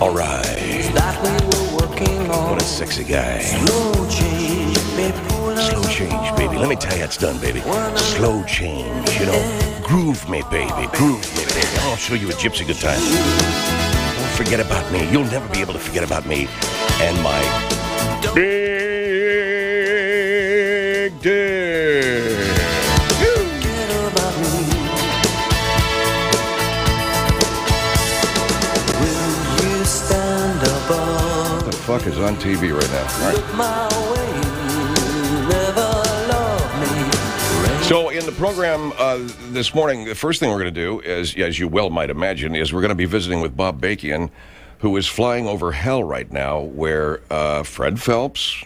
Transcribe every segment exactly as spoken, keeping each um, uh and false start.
All right. What a sexy guy. Slow change, baby. Slow change, baby. Let me tell you, it's done, baby. Slow change, you know. Groove me, baby. Groove me, baby. I'll show you a gypsy good time. Don't forget about me. You'll never be able to forget about me and my big dick. What the fuck is on T V right now? All right. So in the program uh, this morning, the first thing we're going to do is, as you well might imagine, is we're going to be visiting with Bob Bakian, who is flying over hell right now, where uh, Fred Phelps...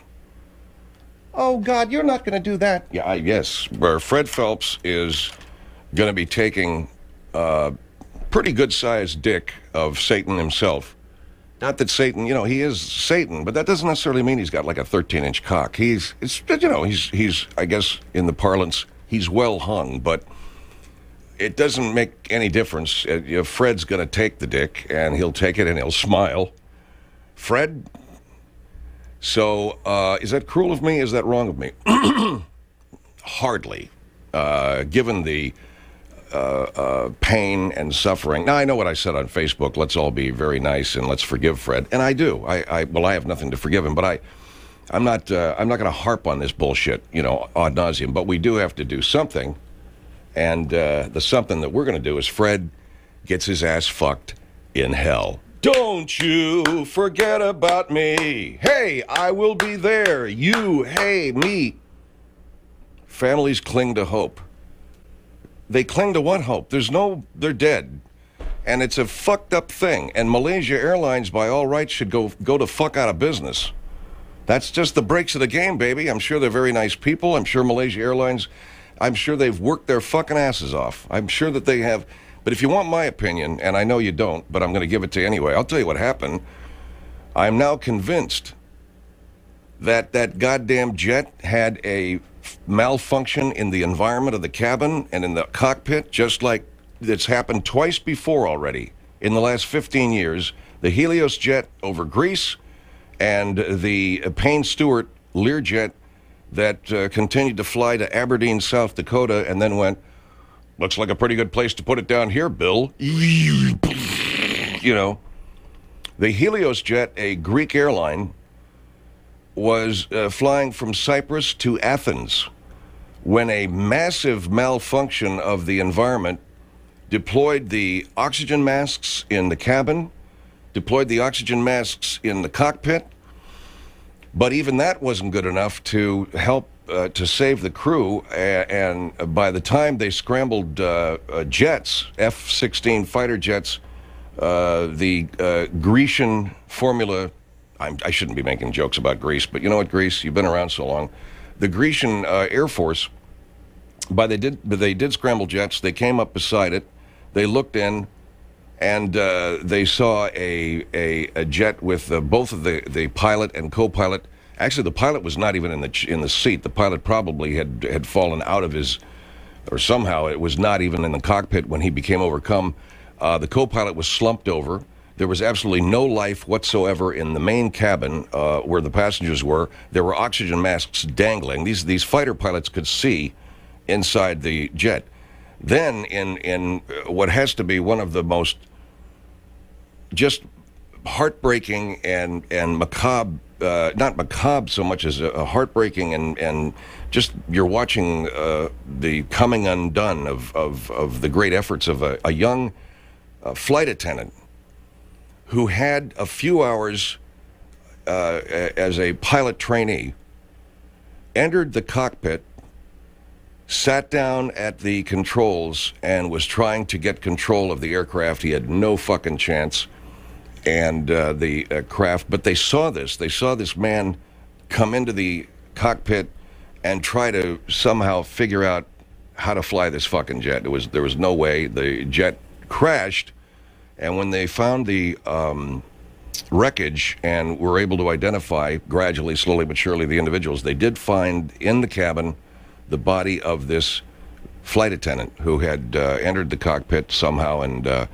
Oh, God, you're not going to do that. Yeah, I, yes, where Fred Phelps is going to be taking a pretty good-sized dick of Satan himself. Not that Satan, you know, he is Satan, but that doesn't necessarily mean he's got like a thirteen-inch cock. He's, it's, you know, he's, he's, I guess, in the parlance... He's well hung, but it doesn't make any difference. Uh, you know, Fred's going to take the dick, and he'll take it, and he'll smile. Fred? So, uh, is that cruel of me? Is that wrong of me? Hardly. Uh, given the uh, uh, pain and suffering. Now, I know what I said on Facebook. Let's all be very nice, and let's forgive Fred. And I do. I, I well, I have nothing to forgive him, but I... I'm not. Uh, I'm not going to harp on this bullshit, you know, ad nauseum. But we do have to do something, and uh, the something that we're going to do is Fred gets his ass fucked in hell. Don't you forget about me. Hey, I will be there. You, hey, me. Families cling to hope. They cling to what hope? There's no. They're dead, and it's a fucked up thing. And Malaysia Airlines, by all rights, should go go the fuck out of business. That's just the breaks of the game, baby. I'm sure they're very nice people. I'm sure Malaysia Airlines, I'm sure they've worked their fucking asses off. I'm sure that they have. But if you want my opinion, and I know you don't, but I'm going to give it to you anyway, I'll tell you what happened. I'm now convinced that that goddamn jet had a malfunction in the environment of the cabin and in the cockpit, just like it's happened twice before already in the last fifteen years. The Helios jet over Greece, and the Payne Stewart Learjet that uh, continued to fly to Aberdeen, South Dakota, and then went, looks like a pretty good place to put it down here, Bill. You know, the Helios jet, a Greek airline, was uh, flying from Cyprus to Athens when a massive malfunction of the environment deployed the oxygen masks in the cabin, deployed the oxygen masks in the cockpit, but even that wasn't good enough to help uh, to save the crew, uh, and by the time they scrambled uh, uh, jets, F sixteen fighter jets, uh, the uh, Grecian formula, I'm, I shouldn't be making jokes about Greece, but you know what, Greece, you've been around so long, the Grecian uh, Air Force, by they did, they did scramble jets, they came up beside it, they looked in, and uh, they saw a, a, a jet with uh, both of the, the pilot and co-pilot. Actually, the pilot was not even in the in the seat. The pilot probably had, had fallen out of his, or somehow it was not even in the cockpit when he became overcome. Uh, the co-pilot was slumped over. There was absolutely no life whatsoever in the main cabin uh, where the passengers were. There were oxygen masks dangling. These these fighter pilots could see inside the jet. Then, in, in what has to be one of the most just heartbreaking and, and macabre, uh, not macabre so much as a, a heartbreaking and, and just you're watching uh, the coming undone of, of, of the great efforts of a, a young uh, flight attendant who had a few hours uh, as a pilot trainee, entered the cockpit, sat down at the controls, and was trying to get control of the aircraft. He had no fucking chance. And uh, the uh, craft, but they saw this. They saw this man come into the cockpit and try to somehow figure out how to fly this fucking jet. It was there was no way. The jet crashed, and when they found the um, wreckage and were able to identify gradually, slowly but surely, the individuals, they did find in the cabin the body of this flight attendant who had uh, entered the cockpit somehow and uh,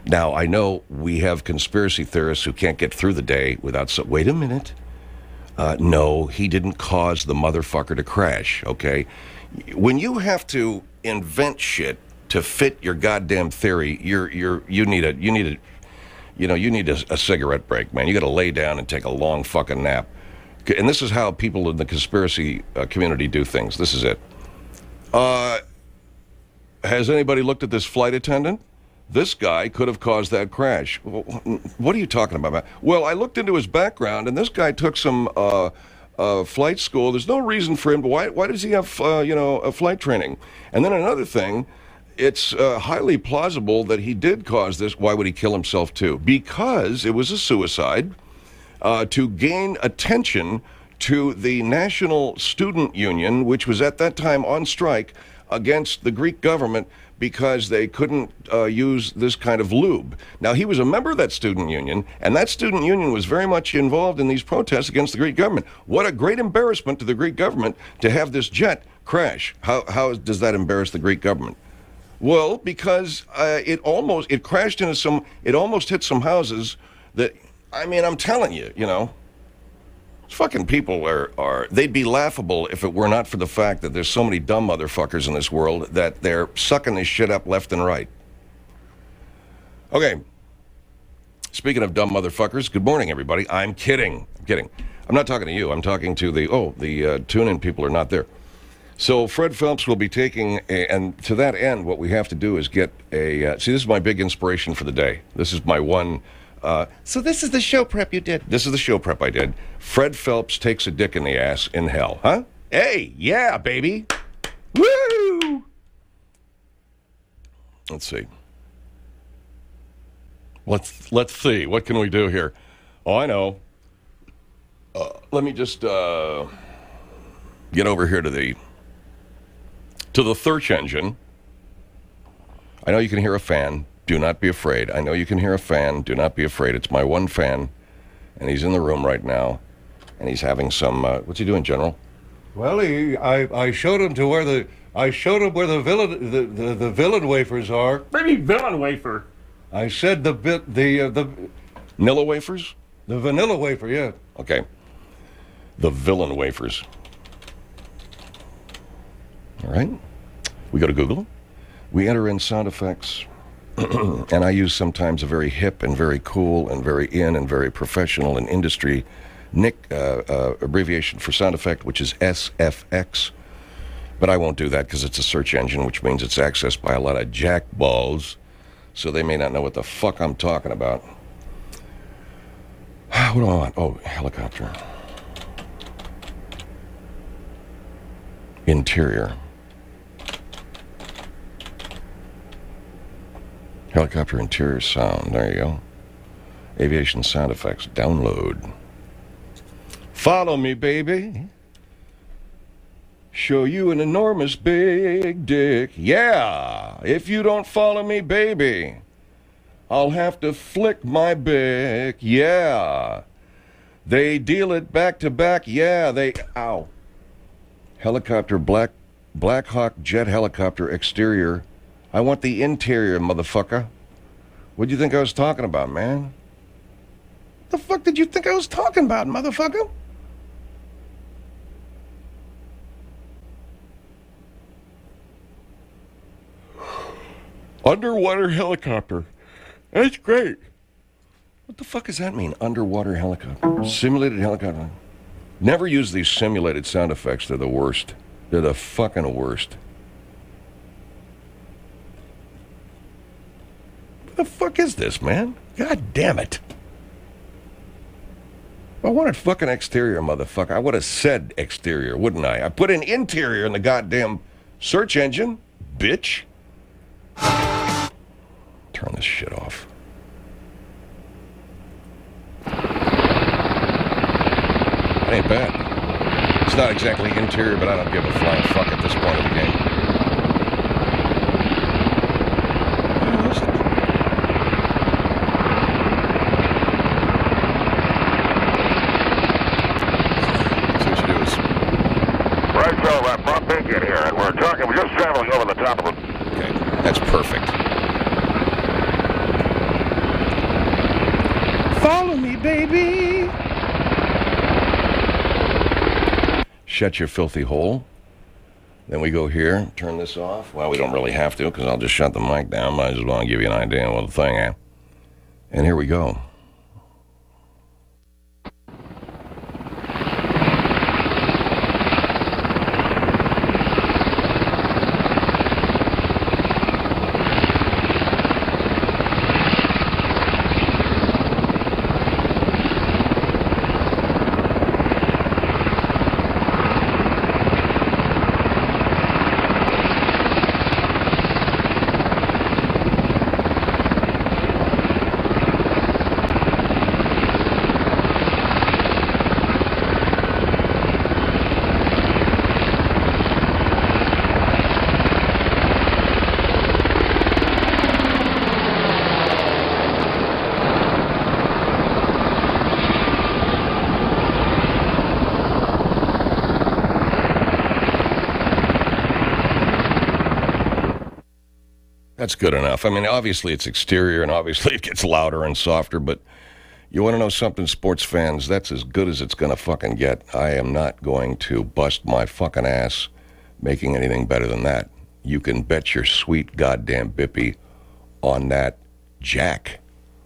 Now, I know we have conspiracy theorists who can't get through the day without... So, wait a minute. Uh, no, he didn't cause the motherfucker to crash, okay? When you have to invent shit to fit your goddamn theory, you're you're you need a you need a you know you need a, a cigarette break, man. You got to lay down and take a long fucking nap. And this is how people in the conspiracy uh, community do things. This is it. Uh, has anybody looked at this flight attendant? This guy could have caused that crash. Well, what are you talking about, man? Well, I looked into his background, and this guy took some uh, uh, flight school. There's no reason for him to. Why, why does he have, uh, you know, a flight training? And then another thing, it's uh, highly plausible that he did cause this. Why would he kill himself, too? Because it was a suicide uh, to gain attention to the National Student Union, which was at that time on strike against the Greek government, because they couldn't uh, use this kind of lube. Now, he was a member of that student union, and that student union was very much involved in these protests against the Greek government. What a great embarrassment to the Greek government to have this jet crash. How, how does that embarrass the Greek government? Well, because uh, it almost, it crashed into some, it almost hit some houses that, I mean, I'm telling you, you know, fucking people are, are, they'd be laughable if it were not for the fact that there's so many dumb motherfuckers in this world that they're sucking this shit up left and right. Okay. Speaking of dumb motherfuckers, good morning, everybody. I'm kidding. I'm kidding. I'm not talking to you. I'm talking to the, oh, the uh, tune-in people are not there. So Fred Phelps will be taking, a, and to that end, what we have to do is get a, uh, see, this is my big inspiration for the day. This is my one... Uh, so this is the show prep you did. This is the show prep I did. Fred Phelps takes a dick in the ass in hell, huh? Hey, yeah, baby. Woo! Let's see. Let's let's see. What can we do here? Oh, I know. Uh, let me just uh, get over here to the to the search engine. I know you can hear a fan. Do not be afraid. I know you can hear a fan. Do not be afraid. It's my one fan, and he's in the room right now, and he's having some. Uh, what's he doing, General? Well, he, I, I showed him to where the I showed him where the villain the, the, the villain wafers are. Maybe villain wafer. I said the bit the uh, the Vanilla wafers. the vanilla wafer, yeah. Okay. The villain wafers. All right. We go to Google. We enter in sound effects. And I use sometimes a very hip and very cool and very in and very professional and industry Nick uh, uh, abbreviation for sound effect, which is S F X. But I won't do that because it's a search engine, which means it's accessed by a lot of jackballs, so they may not know what the fuck I'm talking about. What do I want? Oh, helicopter. Interior. Helicopter interior sound. There you go. Aviation sound effects. Download. Follow me, baby. Show you an enormous big dick. Yeah. If you don't follow me, baby, I'll have to flick my bick. Yeah. They deal it back to back. Yeah, they... Ow. Helicopter, black, Black Hawk jet helicopter exterior. I want the interior, motherfucker. What do you think I was talking about, man? The fuck did you think I was talking about, motherfucker? Underwater helicopter. That's great. What the fuck does that mean, underwater helicopter? Simulated helicopter. Never use these simulated sound effects. They're the worst. They're the fucking worst. What the fuck is this, man? God damn it. I wanted fucking exterior, motherfucker. I would have said exterior, wouldn't I? I put in interior in the goddamn search engine, bitch. Turn this shit off. It ain't bad. It's not exactly interior, but I don't give a flying fuck at this point of the game. That's perfect. baby. Shut your filthy hole. Then we go here, turn this off. Well, we don't really have to because I'll just shut the mic down. Might as well give you an idea of what the thing is. And here we go. That's good enough. I mean, obviously it's exterior and obviously it gets louder and softer, but you want to know something, sports fans? That's as good as it's going to fucking get. I am not going to bust my fucking ass making anything better than that. You can bet your sweet goddamn bippy on that jack.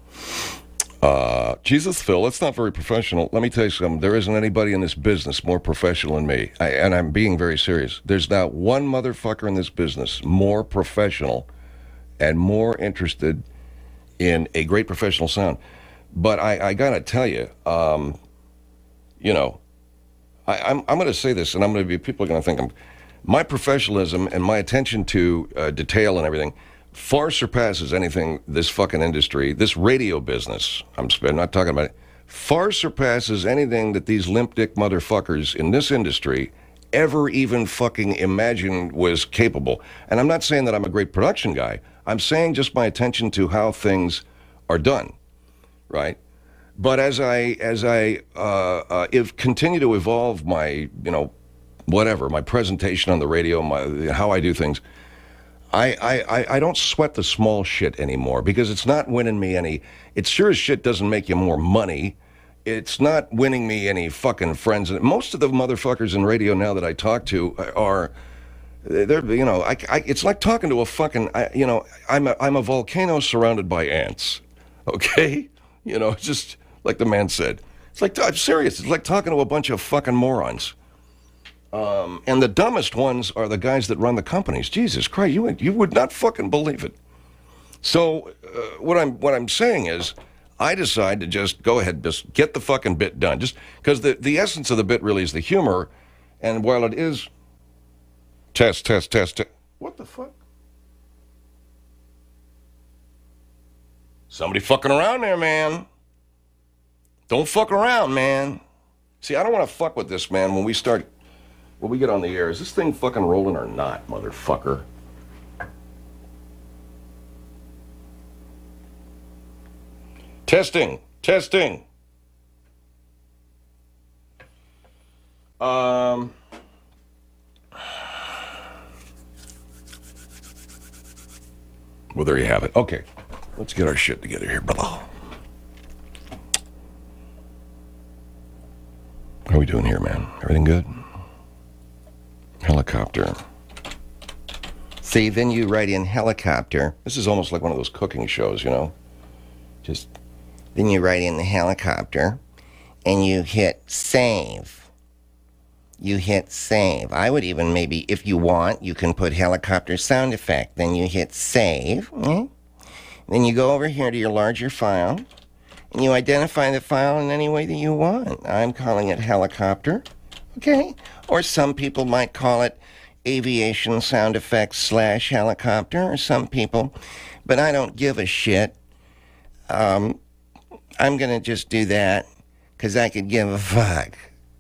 Uh, Jesus, Phil, that's not very professional. Let me tell you something. There isn't anybody in this business more professional than me. I, and I'm being very serious. There's not one motherfucker in this business more professional and more interested in a great professional sound. But I, I gotta tell you, um, you know, I, I'm, I'm gonna say this, and I'm gonna be, people are gonna think I'm, my professionalism and my attention to uh, detail and everything far surpasses anything this fucking industry, this radio business, I'm, I'm not talking about it, far surpasses anything that these limp dick motherfuckers in this industry ever even fucking imagined was capable. And I'm not saying that I'm a great production guy. I'm saying just my attention to how things are done, right? But as I as I uh, uh, if continue to evolve my, you know, whatever, my presentation on the radio, my how I do things, I, I, I don't sweat the small shit anymore because it's not winning me any. It sure as shit doesn't make you more money. It's not winning me any fucking friends. Most of the motherfuckers in radio now that I talk to are, they're, you know, I, I, it's like talking to a fucking, I, you know, I'm a, I'm a volcano surrounded by ants, okay? You know, just like the man said. It's like, I'm serious, it's like talking to a bunch of fucking morons. Um, and the dumbest ones are the guys that run the companies. Jesus Christ, you, you would not fucking believe it. So uh, what I'm what I'm saying is, I decide to just go ahead, just get the fucking bit done. Just because the, the essence of the bit really is the humor. And while it is test, test, test, test. What the fuck? Somebody fucking around there, man. Don't fuck around, man. See, I don't want to fuck with this, man, when we start, when we get on the air. Is this thing fucking rolling or not, motherfucker? Testing, testing. Um, well, there you have it. Okay, let's get our shit together here, brother. How are we doing here, man? Everything good? Helicopter. See, then you write in helicopter. This is almost like one of those cooking shows, you know? Just, then you write in the helicopter, and you hit save. You hit save. I would even maybe, if you want, you can put helicopter sound effect. Then you hit save. Mm-hmm. Then you go over here to your larger file, and you identify the file in any way that you want. I'm calling it helicopter, okay? Or some people might call it aviation sound effects slash helicopter, or some people, but I don't give a shit. Um, I'm going to just do that because I could give a fuck.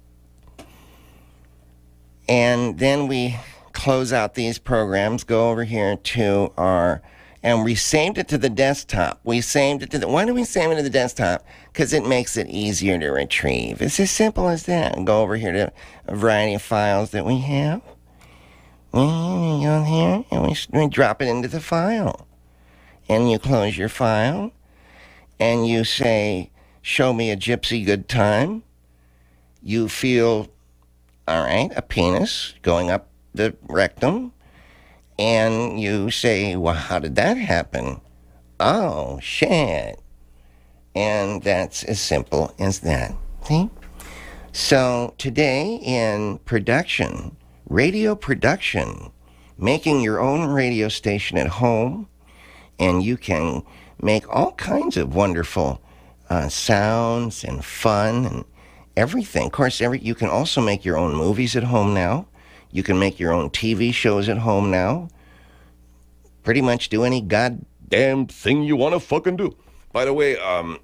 And then we close out these programs, go over here to our, and we saved it to the desktop. We saved it to the, why do we save it to the desktop? Because it makes it easier to retrieve. It's as simple as that. Go over here to a variety of files that we have. We go here and we, we drop it into the file. And you close your file and you say show me a gypsy good time. You feel, all right, a penis going up the rectum. And you say, well, how did that happen? Oh, shit. And that's as simple as that. See? So today in production, radio production, making your own radio station at home, and you can make all kinds of wonderful uh, sounds and fun and everything. Of course, every you can also make your own movies at home now. You can make your own T V shows at home now. Pretty much do any goddamn thing you want to fucking do. By the way, um,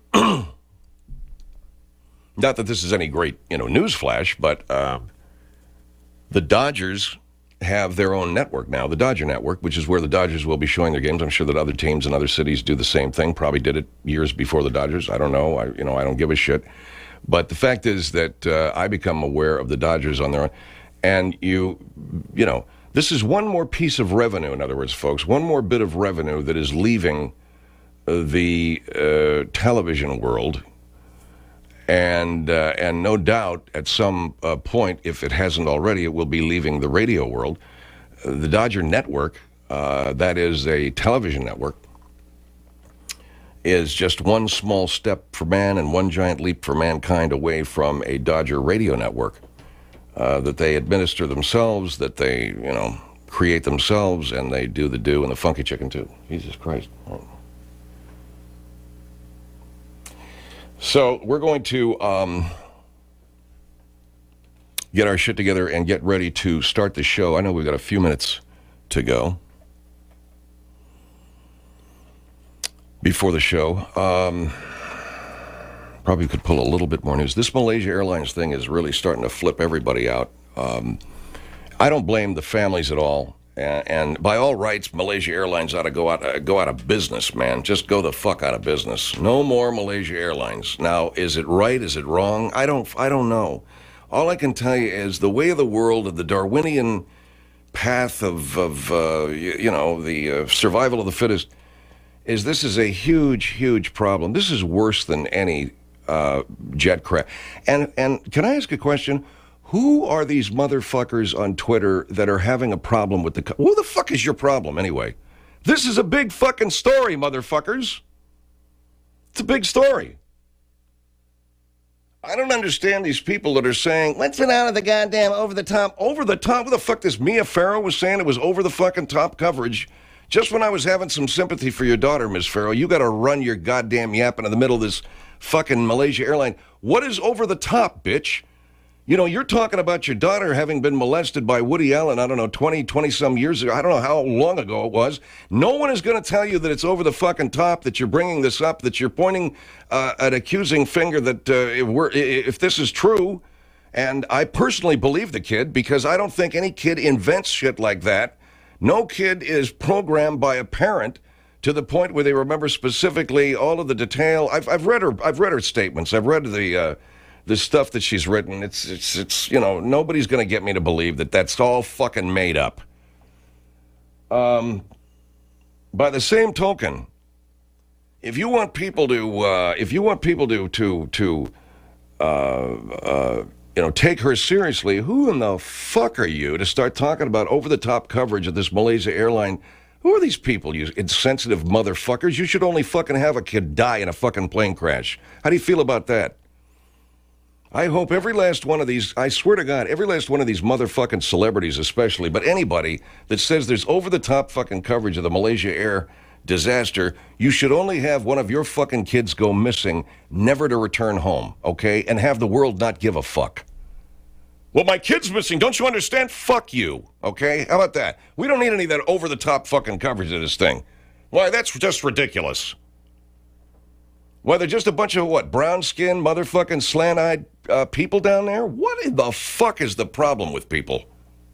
not that this is any great, you know, news flash, but um, the Dodgers have their own network now, the Dodger Network, which is where the Dodgers will be showing their games. I'm sure that other teams in other cities do the same thing. Probably did it years before the Dodgers. I don't know. I, you know, I don't give a shit. But the fact is that uh, I become aware of the Dodgers on their own, and you, you know, this is one more piece of revenue. In other words, folks, one more bit of revenue that is leaving uh, the uh, television world. And uh, and no doubt, at some uh, point, if it hasn't already, it will be leaving the radio world. Uh, the Dodger Network, uh, that is a television network, is just one small step for man and one giant leap for mankind away from a Dodger radio network uh, that they administer themselves, that they, you know, create themselves, and they do the do and the funky chicken too. Jesus Christ. So we're going to um, get our shit together and get ready to start the show. I know we've got a few minutes to go before the show. Um, probably could pull a little bit more news. This Malaysia Airlines thing is really starting to flip everybody out. Um, I don't blame the families at all. And, and by all rights, Malaysia Airlines ought to go out uh, go out of business, man. Just go the fuck out of business. No more Malaysia Airlines. Now, is it right? Is it wrong? I don't I don't know. All I can tell you is the way of the world, of the Darwinian path of, of uh, you, you know, the uh, survival of the fittest, is this is a huge, huge problem. This is worse than any uh, jet crash. And and can I ask a question? Who are these motherfuckers on Twitter that are having a problem with the... Co- Who the fuck is your problem, anyway? This is a big fucking story, motherfuckers. It's a big story. I don't understand these people that are saying, let's get out of the goddamn over-the-top... Over-the-top? What the fuck this Mia Farrow was saying? It was over-the-fucking-top coverage. Just when I was having some sympathy for your daughter, Miss Farrow, you got to run your goddamn yapping in the middle of this fucking Malaysia airline. What is over-the-top, bitch? You know, you're talking about your daughter having been molested by Woody Allen, I don't know, twenty, twenty-some years ago. I don't know how long ago it was. No one is going to tell you that it's over the fucking top, that you're bringing this up, that you're pointing uh, an accusing finger, that uh, if, we're, if this is true. And I personally believe the kid, because I don't think any kid invents shit like that. No kid is programmed by a parent to the point where they remember specifically all of the detail. I've, I've read her. I've read her statements. I've read the... Uh, The stuff that she's written, it's, it's, it's, you know, nobody's going to get me to believe that that's all fucking made up. Um, by the same token, if you want people to, uh, if you want people to, to, to, uh, uh, you know, take her seriously, who in the fuck are you to start talking about over-the-top coverage of this Malaysia airline? Who are these people, you insensitive motherfuckers? You should only fucking have a kid die in a fucking plane crash. How do you feel about that? I hope every last one of these, I swear to God, every last one of these motherfucking celebrities especially, but anybody that says there's over-the-top fucking coverage of the Malaysia Air disaster, you should only have one of your fucking kids go missing, never to return home, okay? And have the world not give a fuck. Well, my kid's missing, don't you understand? Fuck you, okay? How about that? We don't need any of that over-the-top fucking coverage of this thing. Why, that's just ridiculous. Why, they're just a bunch of, what, brown-skinned, motherfucking, slant-eyed uh, people down there? What in the fuck is the problem with people?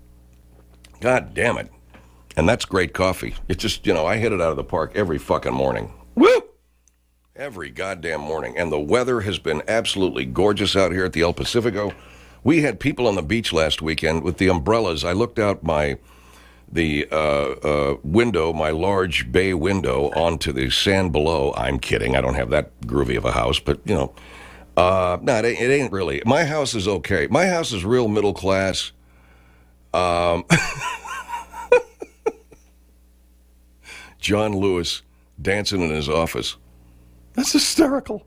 God damn it. And that's great coffee. It's just, you know, I hit it out of the park every fucking morning. Woo! Every goddamn morning. And the weather has been absolutely gorgeous out here at the El Pacifico. We had people on the beach last weekend with the umbrellas. I looked out my... the uh, uh, window, my large bay window, onto the sand below. I'm kidding. I don't have that groovy of a house, but, you know, Uh, no, it ain't, it ain't really. My house is okay. My house is real middle class. Um, John Lewis dancing in his office. That's hysterical.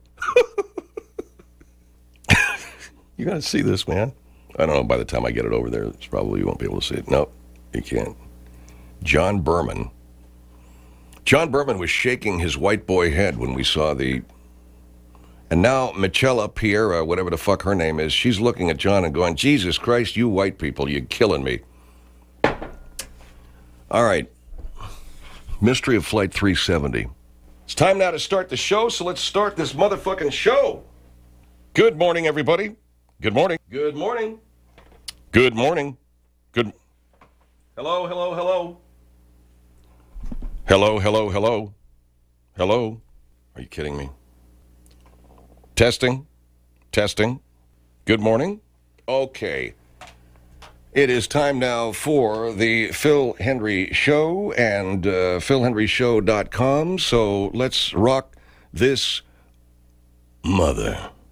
You got to see this, man. I don't know. By the time I get it over there, it's probably you won't be able to see it. No, you can't. John Berman. John Berman was shaking his white boy head when we saw the... And now Michela Piera, whatever the fuck her name is, she's looking at John and going, Jesus Christ, you white people, you're killing me. All right. Mystery of Flight three seventy. It's time now to start the show, so let's start this motherfucking show. Good morning, everybody. Good morning. Good morning. Good morning. Good. Hello, hello, hello. Hello, hello, hello. Hello. Are you kidding me? Testing. Testing. Good morning. Okay. It is time now for the Phil Hendrie Show and uh, phil hendrie show dot com. So let's rock this mother.